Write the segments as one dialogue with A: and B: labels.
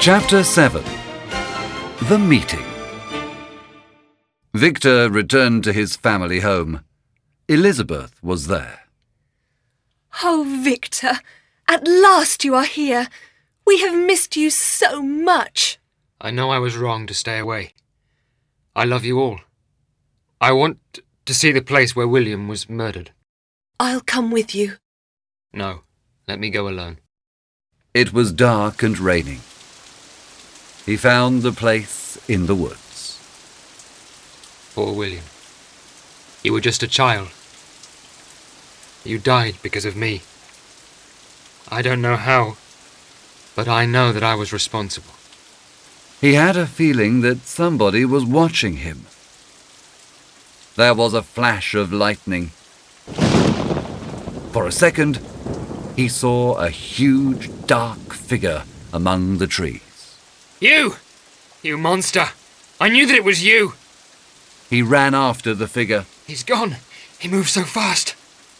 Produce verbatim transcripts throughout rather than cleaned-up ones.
A: Chapter seven. The Meeting. Victor returned to his family home. Elizabeth was there.
B: Oh, Victor, at last you are here. We have missed you so much.
C: I know I was wrong to stay away. I love you all. I want to see the place where William was murdered.
B: I'll come with you.
C: No, let me go alone.
A: It was dark and raining. He found the place in the woods.
C: Poor William. You were just a child. You died because of me. I don't know how, but I know that I was responsible.
A: He had a feeling that somebody was watching him. There was a flash of lightning. For a second, he saw a huge, dark figure among the trees.
C: You! You monster! I knew that it was you!
A: He ran after the figure.
C: He's gone. He moved so fast.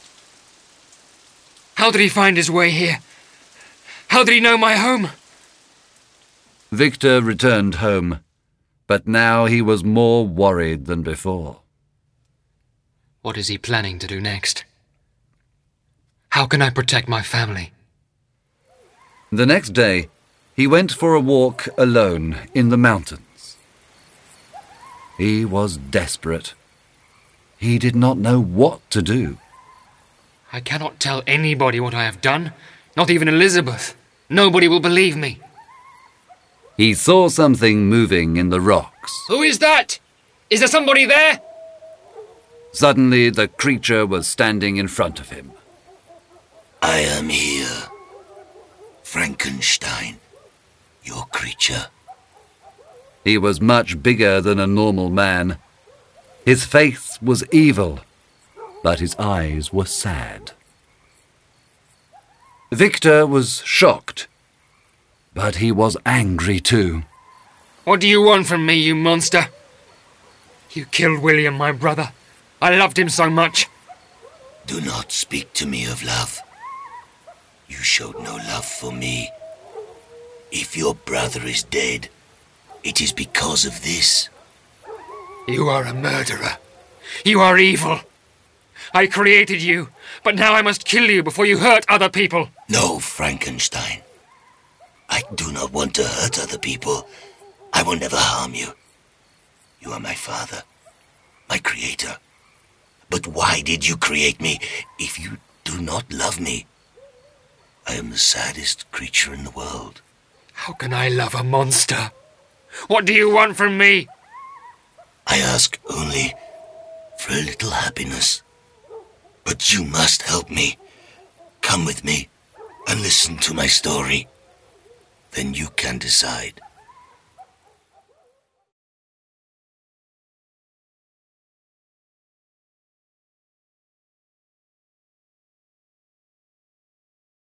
C: How did he find his way here? How did he know my home?
A: Victor returned home, but now he was more worried than before.
C: What is he planning to do next? How can I protect my family?
A: The next day, he went for a walk alone in the mountains. He was desperate. He did not know what to do.
C: I cannot tell anybody what I have done, not even Elizabeth. Nobody will believe me.
A: He saw something moving in the rocks.
C: Who is that? Is there somebody there?
A: Suddenly, the creature was standing in front of him.
D: I am here, Frankenstein, your creature.
A: He was much bigger than a normal man. His face was evil, but his eyes were sad. Victor was shocked, but he was angry too.
C: What do you want from me, you monster? You killed William, my brother. I loved him so much.
D: Do not speak to me of love. You showed no love for me. If your brother is dead, it is because of this.
C: You are a murderer. You are evil. I created you, but now I must kill you before you hurt other people.
D: No, Frankenstein. I do not want to hurt other people. I will never harm you. You are my father, my creator. But why did you create me if you do not love me? I am the saddest creature in the world.
C: How can I love a monster? What do you want from me?
D: I ask only for a little happiness. But you must help me. Come with me and listen to my story. Then you can decide.